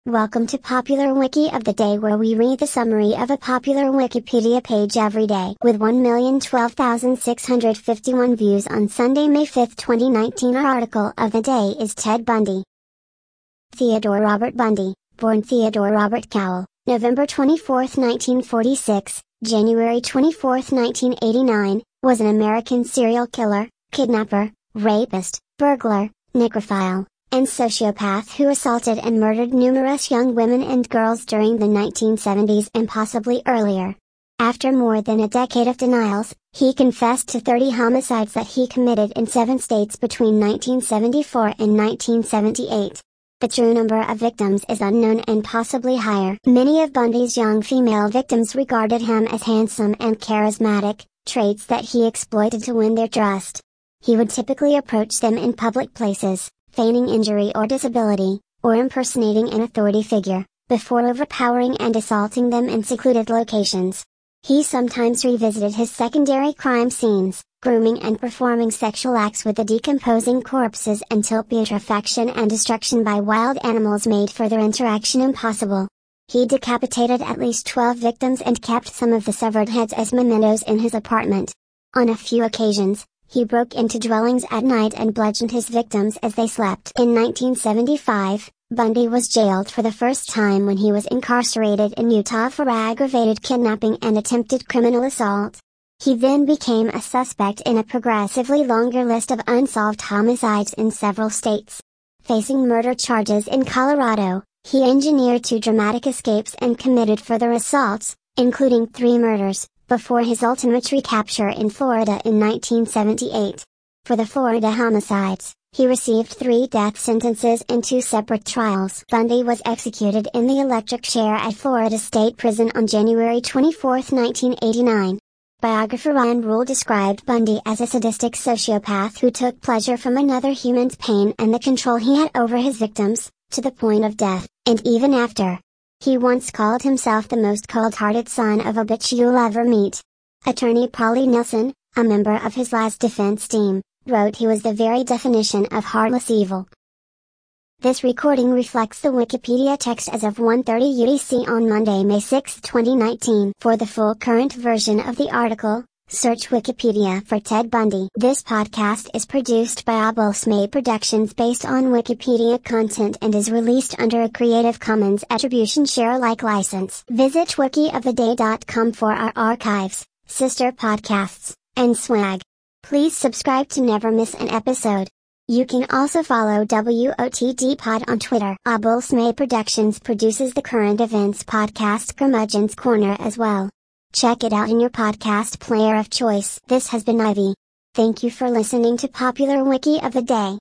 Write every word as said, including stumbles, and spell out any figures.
Welcome to Popular Wiki of the Day, where we read the summary of a popular Wikipedia page every day. With one million twelve thousand six hundred fifty-one views on Sunday, May fifth, twenty nineteen, our article of the day is Ted Bundy. Theodore Robert Bundy, born Theodore Robert Cowell, November twenty-fourth, nineteen forty-six, January twenty-fourth, nineteen eighty-nine, was an American serial killer, kidnapper, rapist, burglar, necrophile, and sociopath who assaulted and murdered numerous young women and girls during the nineteen seventies and possibly earlier. After more than a decade of denials, he confessed to thirty homicides that he committed in seven states between nineteen seventy-four and nineteen seventy-eight. The true number of victims is unknown and possibly higher. Many of Bundy's young female victims regarded him as handsome and charismatic, traits that he exploited to win their trust. He would typically approach them in public places, feigning injury or disability, or impersonating an authority figure, before overpowering and assaulting them in secluded locations. He sometimes revisited his secondary crime scenes, grooming and performing sexual acts with the decomposing corpses until putrefaction and destruction by wild animals made further interaction impossible. He decapitated at least twelve victims and kept some of the severed heads as mementos in his apartment. On a few occasions, he broke into dwellings at night and bludgeoned his victims as they slept. In nineteen seventy-five, Bundy was jailed for the first time when he was incarcerated in Utah for aggravated kidnapping and attempted criminal assault. He then became a suspect in a progressively longer list of unsolved homicides in several states. Facing murder charges in Colorado, he engineered two dramatic escapes and committed further assaults, including three murders, before his ultimate recapture in Florida in nineteen seventy-eight. For the Florida homicides, he received three death sentences in two separate trials. Bundy was executed in the electric chair at Florida State Prison on January twenty-fourth, nineteen eighty-nine. Biographer Ryan Rule described Bundy as a sadistic sociopath who took pleasure from another human's pain and the control he had over his victims, to the point of death, and even after. He once called himself the most cold-hearted son of a bitch you'll ever meet. Attorney Polly Nelson, a member of his last defense team, wrote he was the very definition of heartless evil. This recording reflects the Wikipedia text as of one thirty U T C on Monday, May sixth, twenty nineteen. For the full current version of the article, search Wikipedia for Ted Bundy. This podcast is produced by Abulsme Productions based on Wikipedia content and is released under a Creative Commons Attribution Share Alike license. Visit wiki of the day dot com for our archives, sister podcasts, and swag. Please subscribe to never miss an episode. You can also follow W O T D Pod on Twitter. Abulsme Productions produces the current events podcast Curmudgeon's Corner as well. Check it out in your podcast player of choice. This has been Ivy. Thank you for listening to Popular Wiki of the Day.